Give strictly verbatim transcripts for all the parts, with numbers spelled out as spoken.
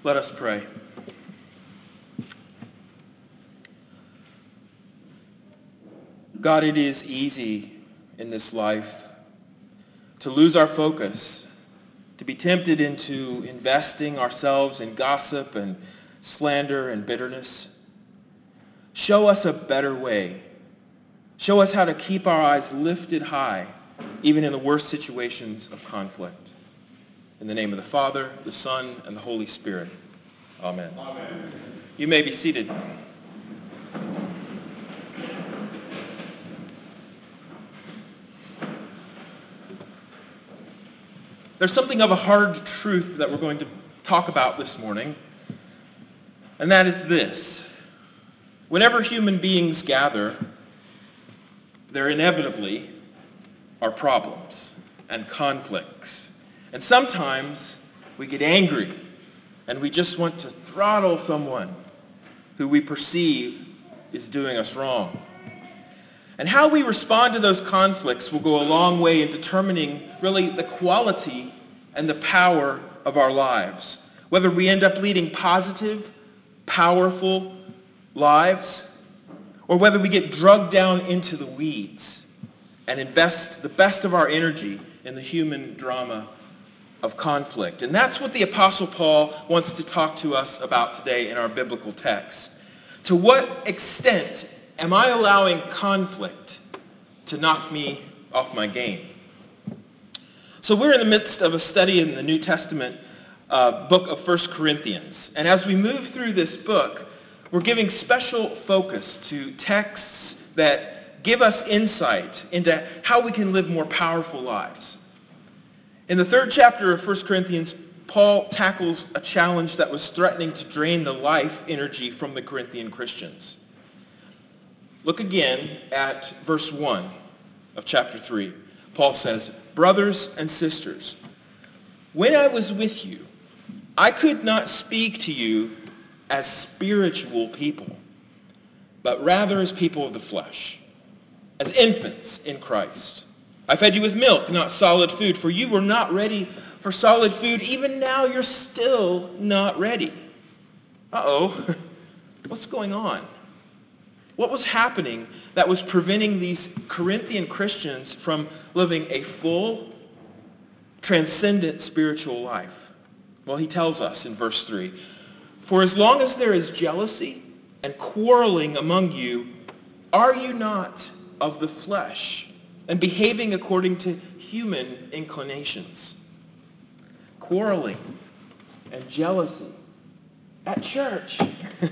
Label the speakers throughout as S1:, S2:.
S1: Let us pray. God, it is easy in this life to lose our focus, to be tempted into investing ourselves in gossip and slander and bitterness. Show us a better way. Show us how to keep our eyes lifted high, even in the worst situations of conflict. In the name of the Father, the Son, and the Holy Spirit. Amen. Amen. You may be seated. There's something of a hard truth that we're going to talk about this morning, and that is this. Whenever human beings gather, there inevitably are problems and conflicts. And sometimes we get angry and we just want to throttle someone who we perceive is doing us wrong. And how we respond to those conflicts will go a long way in determining really the quality and the power of our lives. Whether we end up leading positive, powerful lives, or whether we get drugged down into the weeds and invest the best of our energy in the human drama of conflict. And that's what the Apostle Paul wants to talk to us about today in our biblical text. To what extent am I allowing conflict to knock me off my game? So we're in the midst of a study in the New Testament uh, book of First Corinthians. And as we move through this book, we're giving special focus to texts that give us insight into how we can live more powerful lives. In the third chapter of First Corinthians, Paul tackles a challenge that was threatening to drain the life energy from the Corinthian Christians. Look again at verse one of chapter three. Paul says, "Brothers and sisters, when I was with you, I could not speak to you as spiritual people, but rather as people of the flesh, as infants in Christ. I fed you with milk, not solid food, for you were not ready for solid food. Even now you're still not ready." Uh-oh, what's going on? What was happening that was preventing these Corinthian Christians from living a full, transcendent spiritual life? Well, he tells us in verse three, "For as long as there is jealousy and quarreling among you, are you not of the flesh and behaving according to human inclinations?" Quarreling and jealousy at church.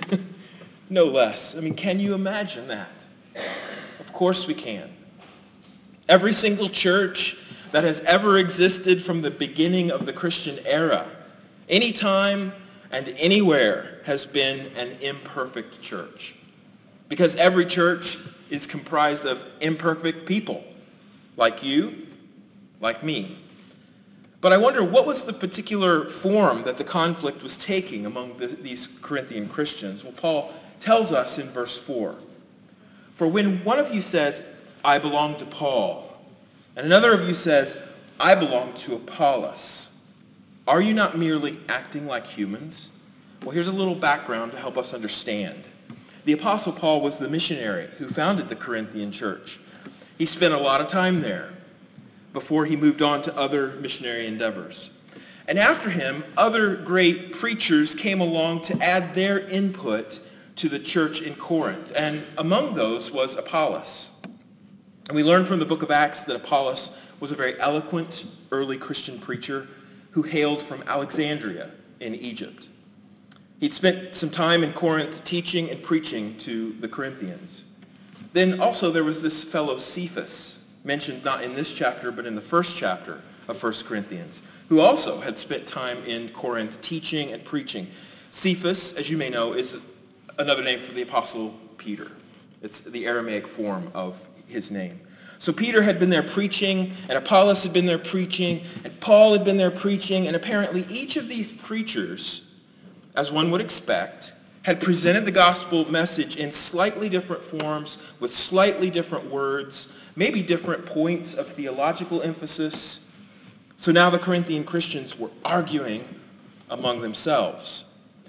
S1: No less. I mean, can you imagine that? Of course we can. Every single church that has ever existed from the beginning of the Christian era, anytime and anywhere, has been an imperfect church. Because every church is comprised of imperfect people, like you, like me. But I wonder, what was the particular form that the conflict was taking among the, these Corinthian Christians? Well, Paul tells us in verse four, "For when one of you says, 'I belong to Paul,' and another of you says, 'I belong to Apollos,' are you not merely acting like humans?" Well, here's a little background to help us understand. The Apostle Paul was the missionary who founded the Corinthian church. He spent a lot of time there before he moved on to other missionary endeavors. And after him, other great preachers came along to add their input to the church in Corinth. And among those was Apollos. And we learn from the book of Acts that Apollos was a very eloquent early Christian preacher who hailed from Alexandria in Egypt. He'd spent some time in Corinth teaching and preaching to the Corinthians. Then also there was this fellow Cephas, mentioned not in this chapter but in the first chapter of First Corinthians, who also had spent time in Corinth teaching and preaching. Cephas, as you may know, is another name for the Apostle Peter. It's the Aramaic form of his name. So Peter had been there preaching, and Apollos had been there preaching, and Paul had been there preaching, and apparently each of these preachers, as one would expect, had presented the gospel message in slightly different forms, with slightly different words, maybe different points of theological emphasis. So now the Corinthian Christians were arguing among themselves.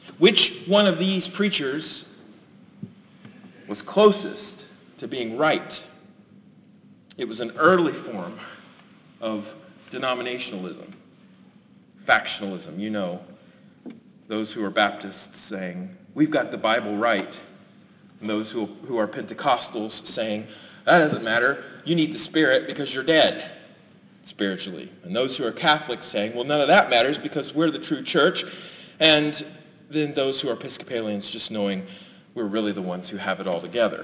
S1: Which one of these preachers was closest to being right? It was an early form of denominationalism, factionalism. You know, those who are Baptists saying, we've got the Bible right, and those who, who are Pentecostals saying, that doesn't matter, you need the Spirit because you're dead spiritually. And those who are Catholics saying, well, none of that matters because we're the true church. And then those who are Episcopalians just knowing we're really the ones who have it all together.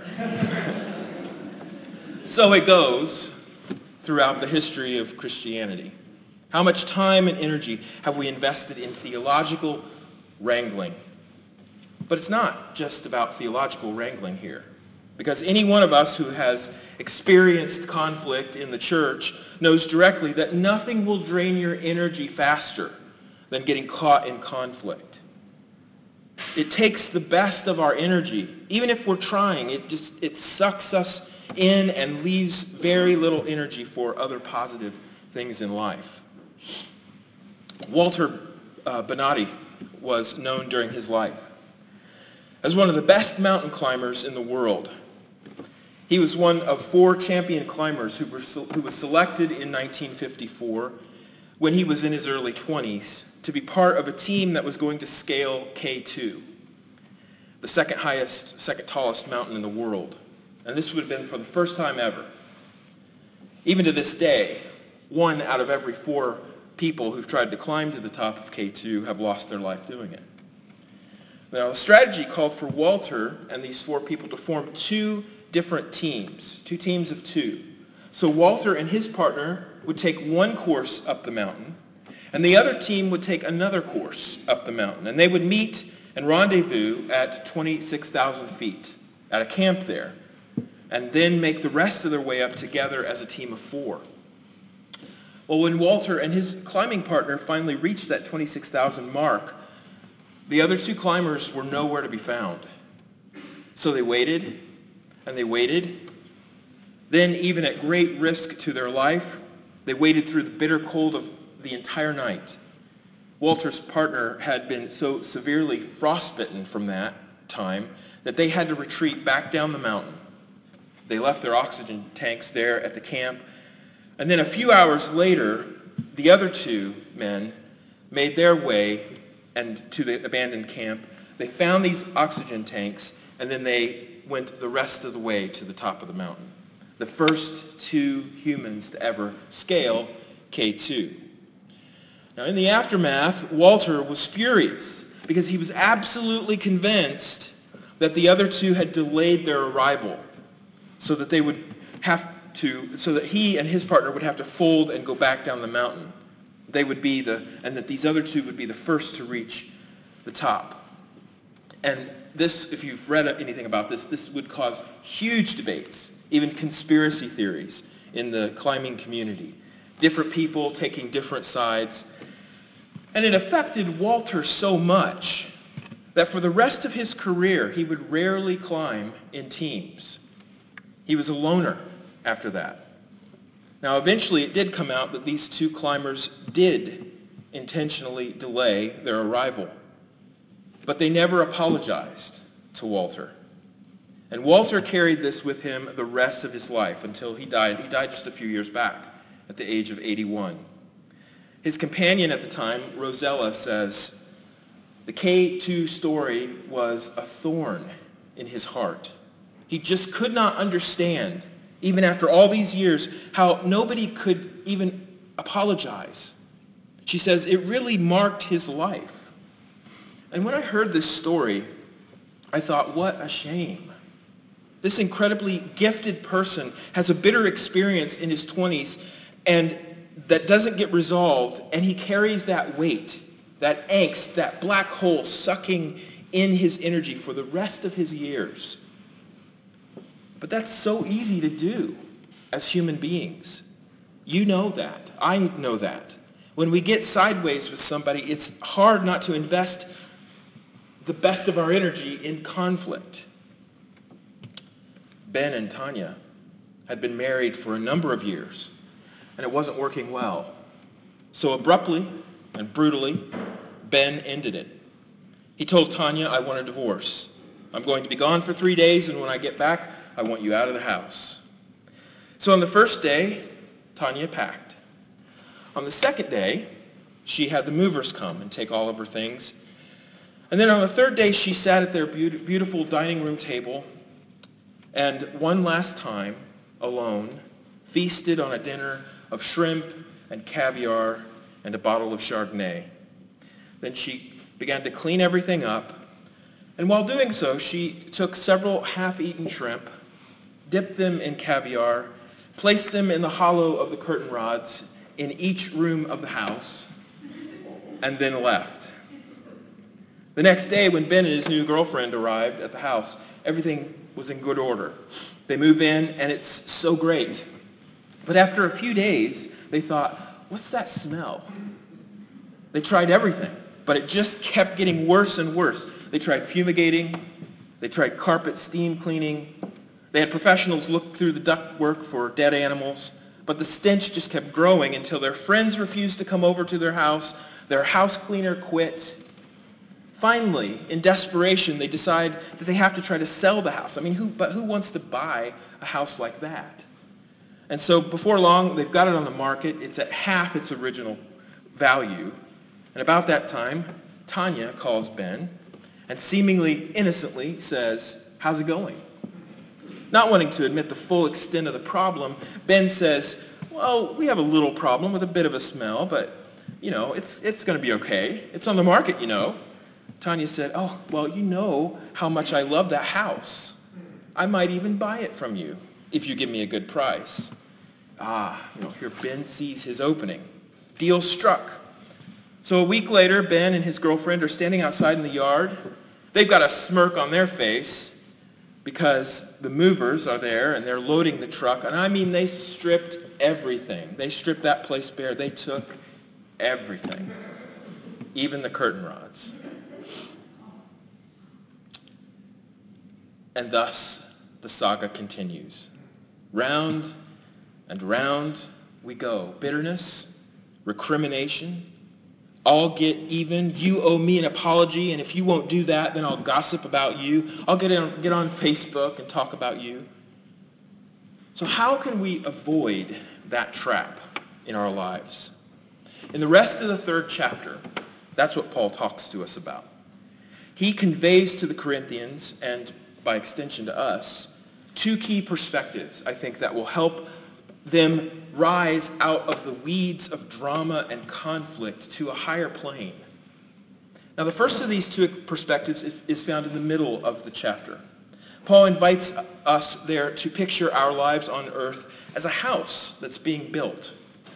S1: So it goes throughout the history of Christianity. How much time and energy have we invested in theological wrangling? But it's not just about theological wrangling here. Because any one of us who has experienced conflict in the church knows directly that nothing will drain your energy faster than getting caught in conflict. It takes the best of our energy. Even if we're trying, it just it sucks us in and leaves very little energy for other positive things in life. Walter uh, Bonatti was known during his life as one of the best mountain climbers in the world. He was one of four champion climbers who, were, who was selected in nineteen fifty-four when he was in his early twenties to be part of a team that was going to scale K two, the second highest, second tallest mountain in the world. And this would have been for the first time ever. Even to this day, one out of every four people who've tried to climb to the top of K two have lost their life doing it. Now, the strategy called for Walter and these four people to form two different teams, two teams of two. So Walter and his partner would take one course up the mountain, and the other team would take another course up the mountain. And they would meet and rendezvous at twenty-six thousand feet at a camp there, and then make the rest of their way up together as a team of four. Well, when Walter and his climbing partner finally reached that twenty-six thousand mark, the other two climbers were nowhere to be found. So they waited, and they waited. Then, even at great risk to their life, they waited through the bitter cold of the entire night. Walter's partner had been so severely frostbitten from that time that they had to retreat back down the mountain. They left their oxygen tanks there at the camp. And then a few hours later, the other two men made their way and to the abandoned camp. They found these oxygen tanks, and then they went the rest of the way to the top of the mountain. The first two humans to ever scale K two. Now, in the aftermath, Walter was furious because he was absolutely convinced that the other two had delayed their arrival so that they would have to, so that he and his partner would have to fold and go back down the mountain. They would be the, and that these other two would be the first to reach the top. And this, if you've read anything about this, this would cause huge debates, even conspiracy theories in the climbing community. Different people taking different sides. And it affected Walter so much that for the rest of his career, he would rarely climb in teams. He was a loner after that. Now, eventually it did come out that these two climbers did intentionally delay their arrival. But they never apologized to Walter. And Walter carried this with him the rest of his life until he died. He died just a few years back at the age of eighty-one. His companion at the time, Rosella, says, the K two story was a thorn in his heart. He just could not understand, even after all these years, how nobody could even apologize. She says, it really marked his life. And when I heard this story, I thought, what a shame. This incredibly gifted person has a bitter experience in his twenties and that doesn't get resolved, and he carries that weight, that angst, that black hole sucking in his energy for the rest of his years. But that's so easy to do as human beings. You know that. I know that. When we get sideways with somebody, it's hard not to invest the best of our energy in conflict. Ben and Tanya had been married for a number of years, and it wasn't working well. So abruptly and brutally, Ben ended it. He told Tanya, I want a divorce. I'm going to be gone for three days, and when I get back, I want you out of the house. So on the first day, Tanya packed. On the second day, she had the movers come and take all of her things. And then on the third day, she sat at their beautiful dining room table and one last time, alone, feasted on a dinner of shrimp and caviar and a bottle of Chardonnay. Then she began to clean everything up. And while doing so, she took several half-eaten shrimp, dipped them in caviar, placed them in the hollow of the curtain rods in each room of the house, and then left. The next day, when Ben and his new girlfriend arrived at the house, everything was in good order. They move in, and it's so great. But after a few days, they thought, what's that smell? They tried everything, but it just kept getting worse and worse. They tried fumigating. They tried carpet steam cleaning. They had professionals look through the ductwork for dead animals. But the stench just kept growing until their friends refused to come over to their house. Their house cleaner quit. Finally, in desperation, they decide that they have to try to sell the house. I mean, who, but who wants to buy a house like that? And so before long, they've got it on the market. It's at half its original value. And about that time, Tanya calls Ben and seemingly innocently says, how's it going? Not wanting to admit the full extent of the problem, Ben says, well, we have a little problem with a bit of a smell, but, you know, it's, it's going to be okay. It's on the market, you know. Tanya said, oh, well, you know how much I love that house. I might even buy it from you if you give me a good price. Ah, you know, here Ben sees his opening. Deal struck. So a week later, Ben and his girlfriend are standing outside in the yard. They've got a smirk on their face because the movers are there and they're loading the truck. And I mean, they stripped everything. They stripped that place bare. They took everything, even the curtain rods. And thus, the saga continues. Round and round we go. Bitterness, recrimination, I'll get even. You owe me an apology, and if you won't do that, then I'll gossip about you. I'll get on, get on Facebook and talk about you. So how can we avoid that trap in our lives? In the rest of the third chapter, that's what Paul talks to us about. He conveys to the Corinthians, and by extension to us, two key perspectives, I think, that will help them rise out of the weeds of drama and conflict to a higher plane. Now, the first of these two perspectives is, is found in the middle of the chapter. Paul invites us there to picture our lives on earth as a house that's being built.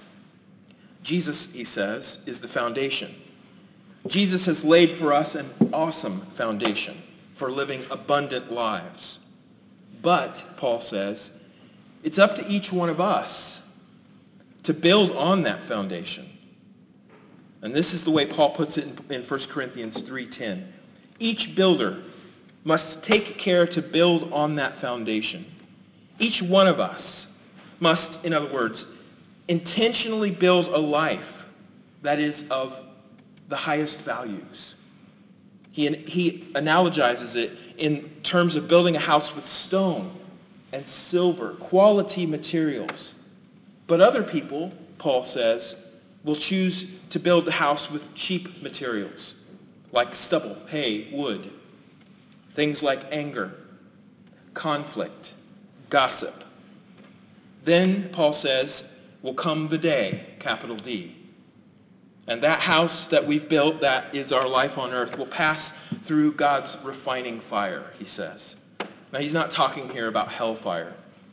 S1: Jesus, he says, is the foundation. Jesus has laid for us an awesome foundation for living abundant lives. But, Paul says, it's up to each one of us to build on that foundation. And this is the way Paul puts it in, in First Corinthians three ten. Each builder must take care to build on that foundation. Each one of us must, in other words, intentionally build a life that is of the highest values. He, he analogizes it in terms of building a house with stone and silver, quality materials. But other people, Paul says, will choose to build the house with cheap materials, like stubble, hay, wood, things like anger, conflict, gossip. Then, Paul says, will come the day, capital D. And that house that we've built, that is our life on earth, will pass through God's refining fire, he says. Now, he's not talking here about hellfire.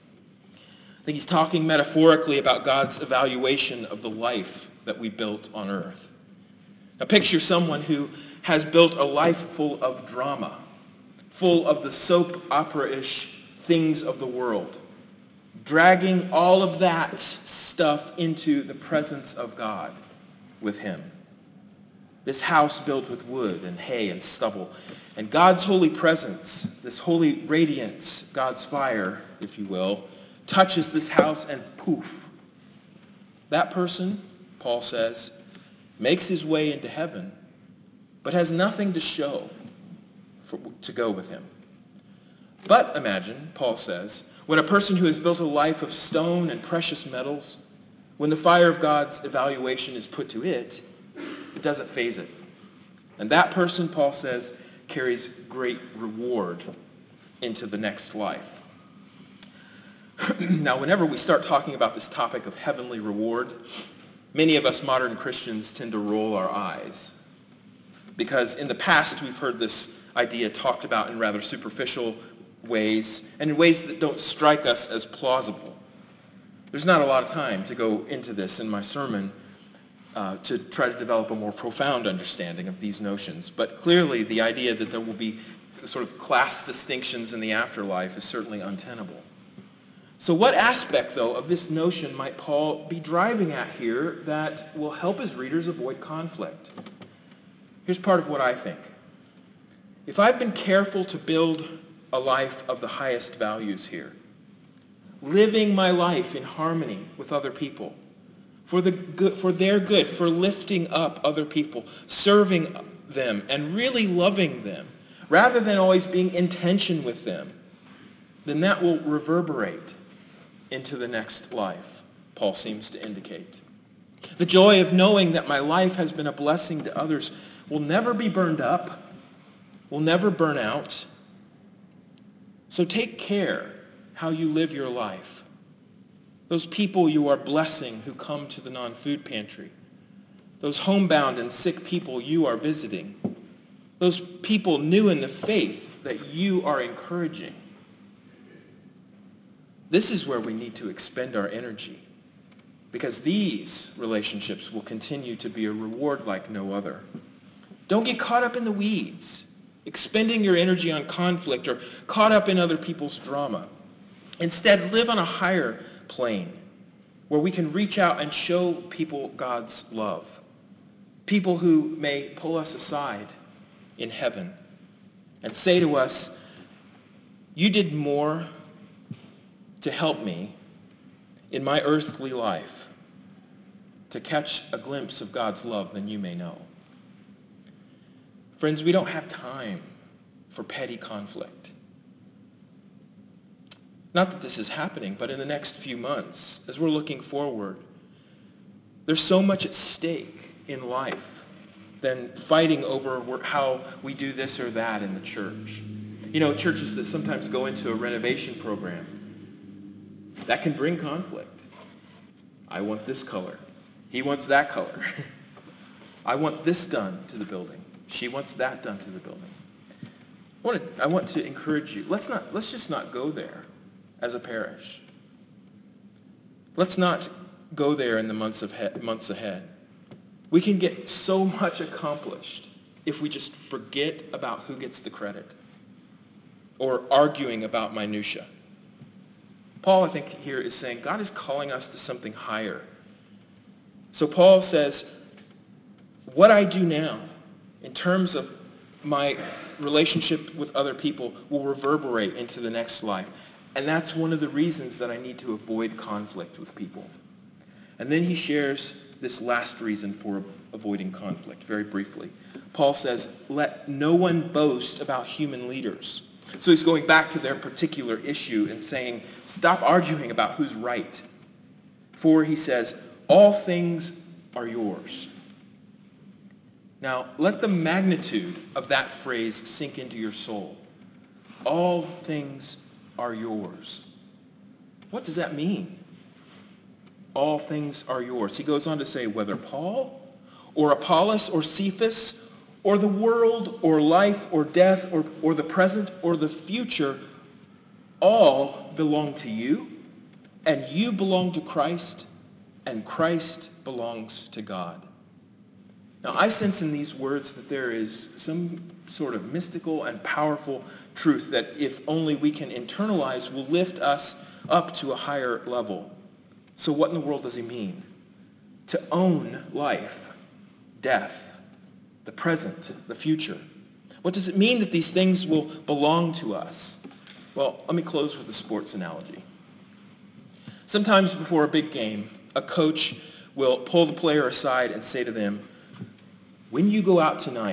S1: I think he's talking metaphorically about God's evaluation of the life that we built on earth. Now, picture someone who has built a life full of drama, full of the soap opera-ish things of the world, dragging all of that stuff into the presence of God with him. This house built with wood and hay and stubble. And God's holy presence, this holy radiance, God's fire, if you will, touches this house and poof. That person, Paul says, makes his way into heaven, but has nothing to show for, to go with him. But imagine, Paul says, when a person who has built a life of stone and precious metals, when the fire of God's evaluation is put to it, it doesn't faze it. And that person, Paul says, carries great reward into the next life. Now, whenever we start talking about this topic of heavenly reward, many of us modern Christians tend to roll our eyes. Because in the past, we've heard this idea talked about in rather superficial ways, and in ways that don't strike us as plausible. There's not a lot of time to go into this in my sermon uh, to try to develop a more profound understanding of these notions. But clearly, the idea that there will be sort of class distinctions in the afterlife is certainly untenable. So what aspect, though, of this notion might Paul be driving at here that will help his readers avoid conflict? Here's part of what I think. If I've been careful to build a life of the highest values here, living my life in harmony with other people, for the good, for their good, for lifting up other people, serving them, and really loving them, rather than always being in tension with them, then that will reverberate into the next life, Paul seems to indicate. The joy of knowing that my life has been a blessing to others will never be burned up, will never burn out. So take care how you live your life. Those people you are blessing who come to the non-food pantry, those homebound and sick people you are visiting, those people new in the faith that you are encouraging. This is where we need to expend our energy, because these relationships will continue to be a reward like no other. Don't get caught up in the weeds, expending your energy on conflict or caught up in other people's drama. Instead, live on a higher plane where we can reach out and show people God's love. People who may pull us aside in heaven and say to us, you did more to help me in my earthly life to catch a glimpse of God's love than you may know. Friends, we don't have time for petty conflict. Not that this is happening, but in the next few months, as we're looking forward, there's so much at stake in life than fighting over how we do this or that in the church. You know, churches that sometimes go into a renovation program, that can bring conflict. I want this color. He wants that color. I want this done to the building. She wants that done to the building. I want to, I want to encourage you. Let's not. Let's just not go there as a parish. Let's not go there in the months of he- months ahead. We can get so much accomplished if we just forget about who gets the credit or arguing about minutia. Paul, I think, here is saying God is calling us to something higher. So Paul says, what I do now in terms of my relationship with other people will reverberate into the next life. And that's one of the reasons that I need to avoid conflict with people. And then he shares this last reason for avoiding conflict, very briefly. Paul says, let no one boast about human leaders. So he's going back to their particular issue and saying, stop arguing about who's right. For, he says, all things are yours. Now, let the magnitude of that phrase sink into your soul. All things are yours. What does that mean? All things are yours. He goes on to say, whether Paul or Apollos or Cephas or the world, or life, or death, or, or the present, or the future, all belong to you, and you belong to Christ, and Christ belongs to God. Now, I sense in these words that there is some sort of mystical and powerful truth that if only we can internalize will lift us up to a higher level. So what in the world does he mean? To own life, death, the present, the future. What does it mean that these things will belong to us? Well, let me close with a sports analogy. Sometimes before a big game, a coach will pull the player aside and say to them, when you go out tonight,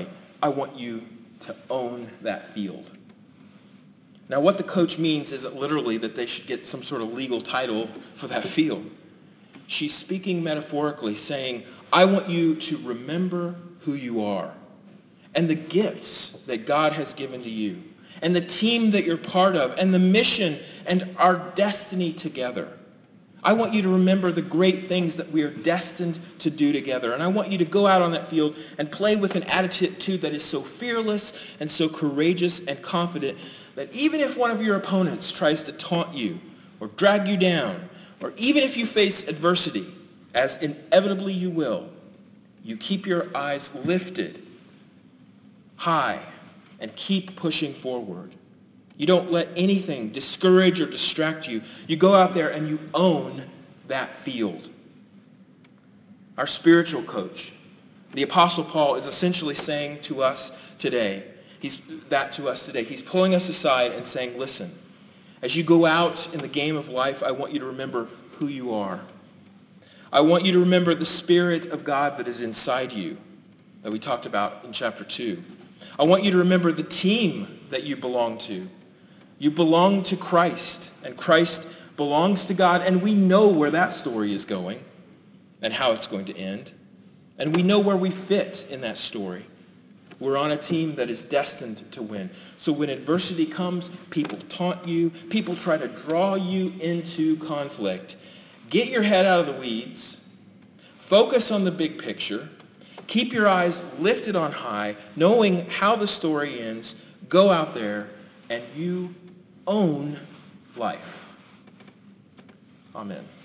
S1: I want you to own that field. Now, what the coach means isn't literally that they should get some sort of legal title for that field. She's speaking metaphorically, saying, I want you to remember who you are and the gifts that God has given to you and the team that you're part of and the mission and our destiny together. I want you to remember the great things that we are destined to do together. And I want you to go out on that field and play with an attitude that is so fearless and so courageous and confident that even if one of your opponents tries to taunt you or drag you down, or even if you face adversity, as inevitably you will, you keep your eyes lifted high and keep pushing forward. You don't let anything discourage or distract you. You go out there and you own that field. Our spiritual coach, the Apostle Paul, is essentially saying to us today, he's that to us today. He's pulling us aside and saying, listen, as you go out in the game of life, I want you to remember who you are. I want you to remember the Spirit of God that is inside you that we talked about in chapter two. I want you to remember the team that you belong to. You belong to Christ, and Christ belongs to God, and we know where that story is going and how it's going to end. And we know where we fit in that story. We're on a team that is destined to win. So when adversity comes, people taunt you, people try to draw you into conflict. Get your head out of the weeds. Focus on the big picture. Keep your eyes lifted on high, knowing how the story ends. Go out there and you own life. Amen.